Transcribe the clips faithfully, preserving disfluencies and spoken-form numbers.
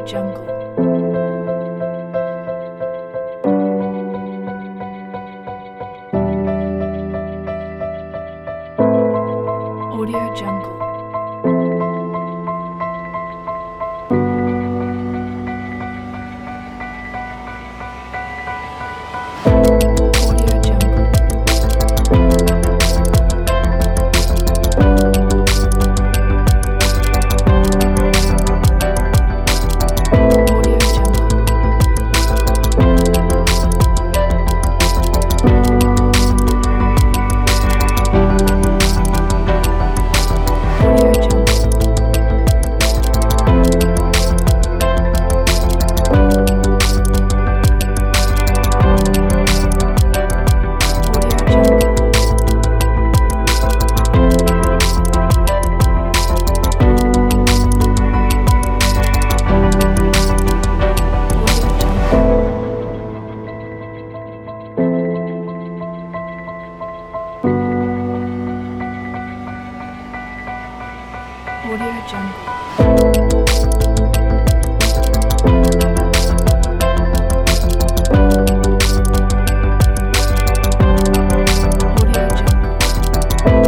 Jungle. Audio Jungle. Audio Jungle. Audio Jungle. Audio Jungle. Audio Jungle. Audio Jungle. Audio Jungle. Audio Jungle.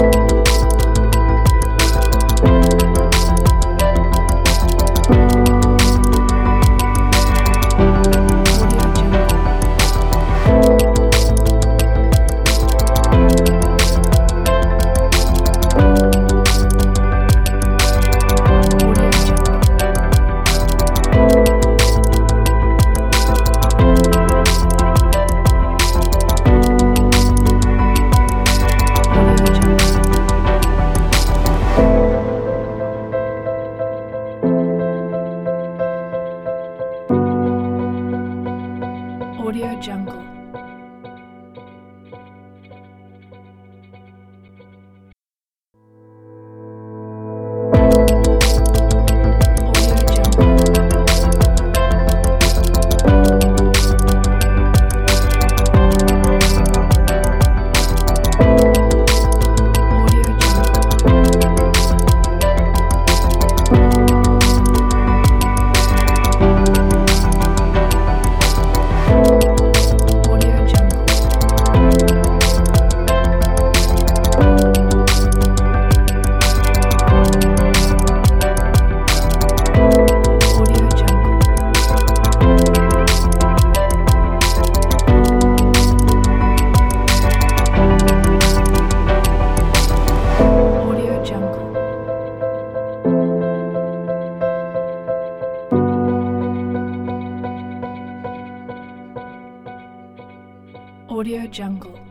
Audio Jungle. Audio Jungle. Audio Jungle. Audio Jungle. Audio Jungle. Audio Jungle. Audio Jungle. Audio Jungle. Audio Jungle. Audio Jungle.